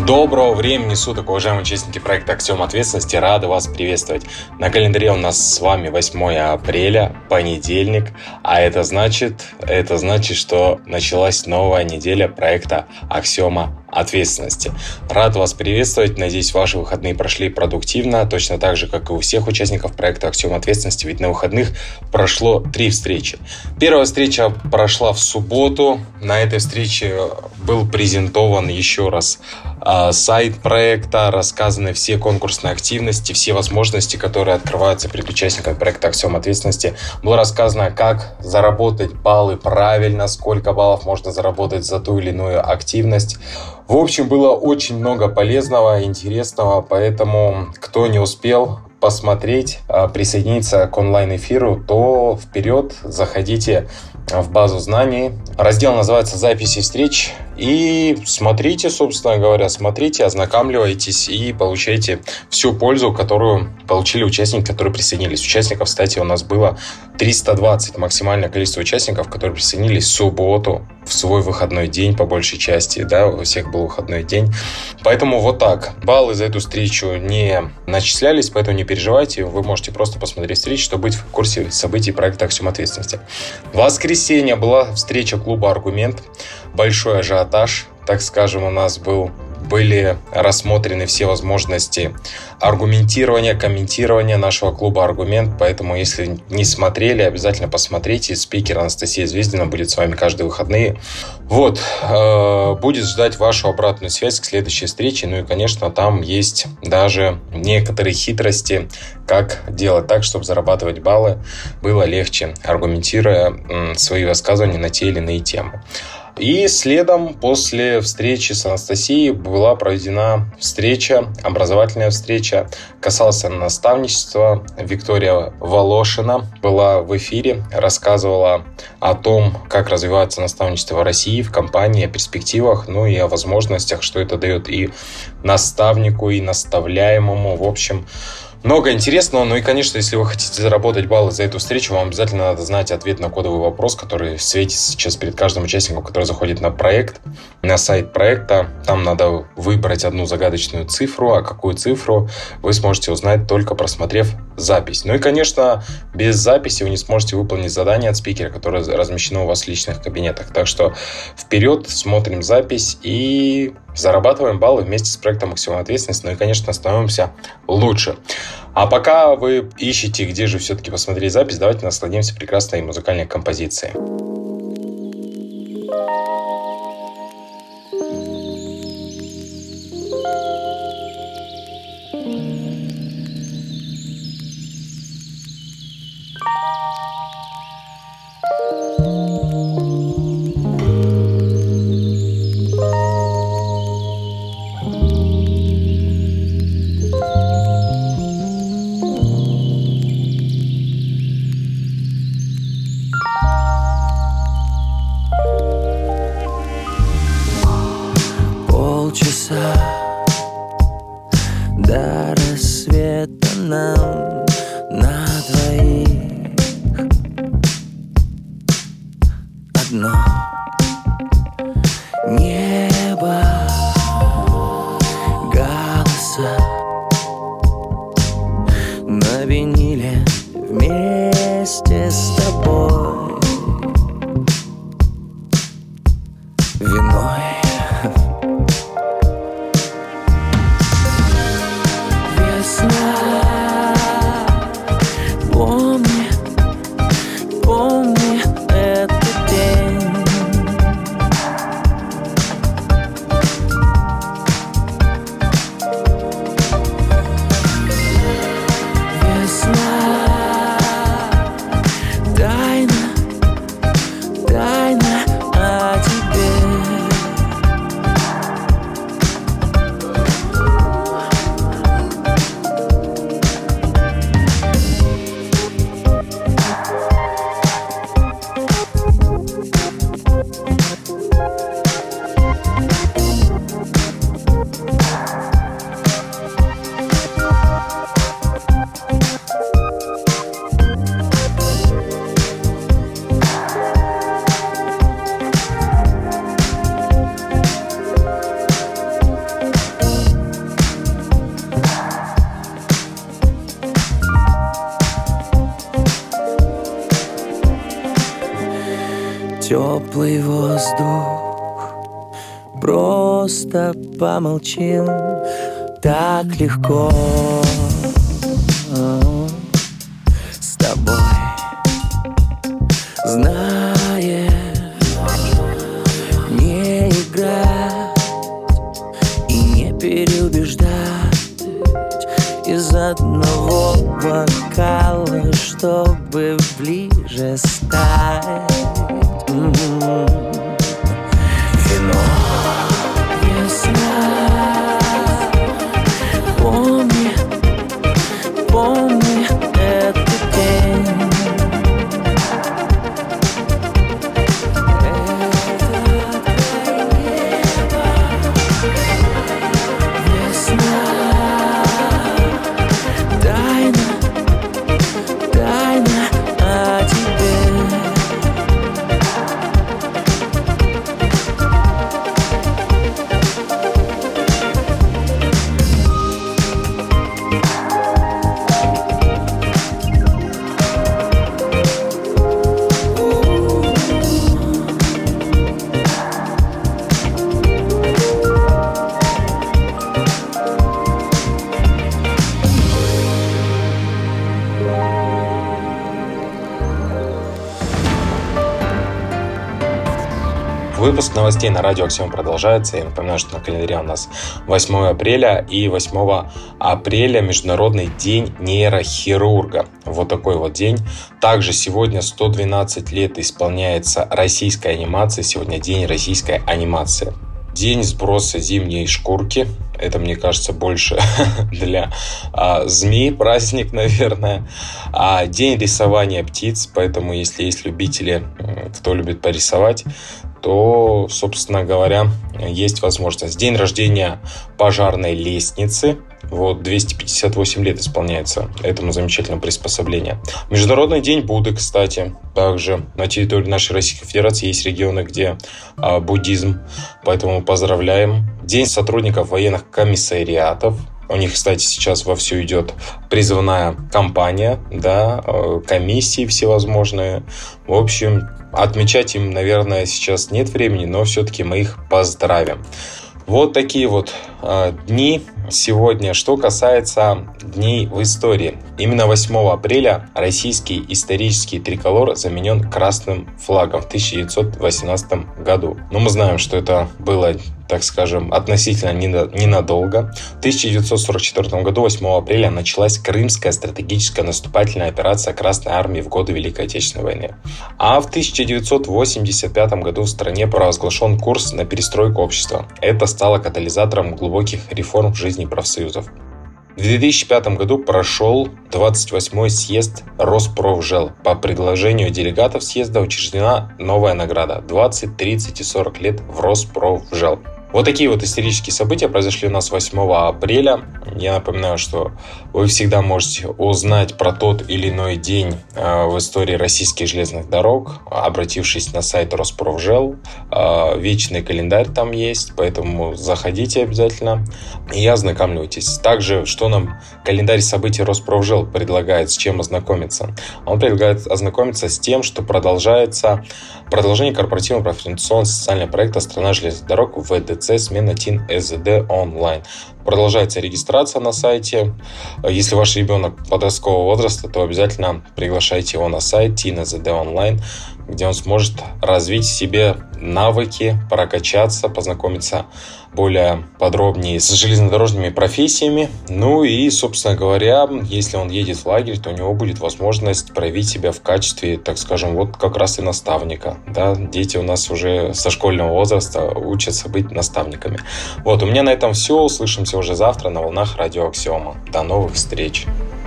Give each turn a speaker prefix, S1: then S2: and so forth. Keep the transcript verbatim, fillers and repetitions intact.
S1: Доброго времени суток, уважаемые участники проекта «Аксиома ответственности». Рады вас приветствовать. На календаре у нас с вами восьмое апреля, понедельник. А это значит, это значит, что началась новая неделя проекта «Аксиома ответственности». Рад вас приветствовать. Надеюсь, ваши выходные прошли продуктивно, точно так же, как и у всех участников проекта «Аксиома ответственности». Ведь на выходных прошло три встречи. Первая встреча прошла в субботу. На этой встрече был презентован еще раз сайт проекта, рассказаны все конкурсные активности, все возможности, которые открываются перед участниками проекта «Аксиома ответственности». Было рассказано, как заработать баллы правильно, сколько баллов можно заработать за ту или иную активность. В общем, было очень много полезного, интересного, поэтому кто не успел посмотреть, присоединиться к онлайн-эфиру, то вперед, заходите в базу знаний. Раздел называется «Записи встреч». И смотрите, собственно говоря, смотрите, ознакомливайтесь и получайте всю пользу, которую получили участники, которые присоединились. Участников, кстати, у нас было триста двадцать, максимальное количество участников, которые присоединились в субботу, в свой выходной день, по большей части, да, у всех был выходной день. Поэтому вот так. Баллы за эту встречу не начислялись, поэтому не переживайте, вы можете просто посмотреть встречу, чтобы быть в курсе событий проекта «Аксиома ответственности». В воскресенье была встреча клуба «Аргумент», большой ажиотаж, так скажем, у нас был были рассмотрены все возможности аргументирования, комментирования нашего клуба «Аргумент». Поэтому, если не смотрели, обязательно посмотрите. Спикер Анастасия Звездина будет с вами каждые выходные. Вот, э, будет ждать вашу обратную связь к следующей встрече. Ну и, конечно, там есть даже некоторые хитрости, как делать так, чтобы зарабатывать баллы было легче, аргументируя м, свои высказывания на те или иные темы. И следом после встречи с Анастасией была проведена встреча, образовательная встреча, касалась наставничества. Виктория Волошина была в эфире, рассказывала о том, как развивается наставничество в России, в компании, о перспективах, ну и о возможностях, что это дает и наставнику, и наставляемому. В общем, много интересного. Ну и, конечно, если вы хотите заработать баллы за эту встречу, вам обязательно надо знать ответ на кодовый вопрос, который светится сейчас перед каждым участником, который заходит на проект, на сайт проекта. Там надо выбрать одну загадочную цифру, а какую цифру вы сможете узнать, только просмотрев запись. Ну и, конечно, без записи вы не сможете выполнить задание от спикера, которое размещено у вас в личных кабинетах. Так что вперед, смотрим запись и зарабатываем баллы вместе с проектом «Аксиома ответственности». Ну и, конечно, становимся лучше. А пока вы ищете, где же все-таки посмотреть запись, давайте насладимся прекрасной музыкальной композицией.
S2: До рассвета нам на двоих одно небо, голоса на виниле вместе с тобой, виной. Помни, помни этот день, теплый воздух. Просто помолчим, так легко с тобой, знаешь, не играть и не переубеждать из одного бокала, чтобы ближе стать. Mm-hmm. Вино, весна, помни, помни этот день. Весна, тайна, тайна о тебе.
S1: Выпуск новостей на радио Аксиома продолжается. Я напоминаю, что на календаре у нас восьмое апреля, и восьмого апреля Международный день нейрохирурга. Вот такой вот день. Также сегодня сто двенадцать лет исполняется российская анимация. Сегодня день российской анимации. День сброса зимней шкурки. Это, мне кажется, больше для а, змей праздник, наверное. А, день рисования птиц. Поэтому, если есть любители, кто любит порисовать, то, собственно говоря, есть возможность. День рождения пожарной лестницы. Вот, двести пятьдесят восемь лет исполняется этому замечательному приспособлению. Международный день Будды, кстати. Также на территории нашей Российской Федерации есть регионы, где а, буддизм. Поэтому поздравляем. День сотрудников военных комиссариатов. У них, кстати, сейчас вовсю идет призывная кампания, да, комиссии всевозможные. В общем, отмечать им, наверное, сейчас нет времени, но все-таки мы их поздравим. Вот такие вот э, дни сегодня. Что касается дней в истории. Именно восьмого апреля российский исторический триколор заменен красным флагом в тысяча девятьсот восемнадцатом году. Но мы знаем, что это было, так скажем, относительно ненадолго. В тысяча девятьсот сорок четвёртом году, восьмого апреля, началась Крымская стратегическая наступательная операция Красной Армии в годы Великой Отечественной войны. А в тысяча девятьсот восемьдесят пятом году в стране провозглашен курс на перестройку общества. Это стало катализатором глубоких реформ в жизни профсоюзов. В две тысячи пятом году прошел двадцать восьмой съезд Роспрофжел. По предложению делегатов съезда учреждена новая награда двадцать, тридцать и сорок лет в Роспрофжел. Вот такие вот исторические события произошли у нас восьмого апреля. Я напоминаю, что вы всегда можете узнать про тот или иной день в истории российских железных дорог, обратившись на сайт Роспрофжел. Вечный календарь там есть, поэтому заходите обязательно и ознакомьтесь. Также, что нам календарь событий Роспрофжел предлагает, с чем ознакомиться? Он предлагает ознакомиться с тем, что продолжается продолжение корпоративного профориентационного социального проекта «Страна железных дорог» в ВДЦ «Смена ТИН ЭЗД онлайн». Продолжается регистрация на сайте. Если ваш ребенок подросткового возраста, то обязательно приглашайте его на сайт ТИН ЭЗД онлайн, где он сможет развить в себе навыки, прокачаться, познакомиться более подробнее с железнодорожными профессиями. Ну и, собственно говоря, если он едет в лагерь, то у него будет возможность проявить себя в качестве, так скажем, вот как раз и наставника. Да? Дети у нас уже со школьного возраста учатся быть наставниками. Вот, у меня на этом все. Услышимся уже завтра на волнах радио Аксиома. До новых встреч!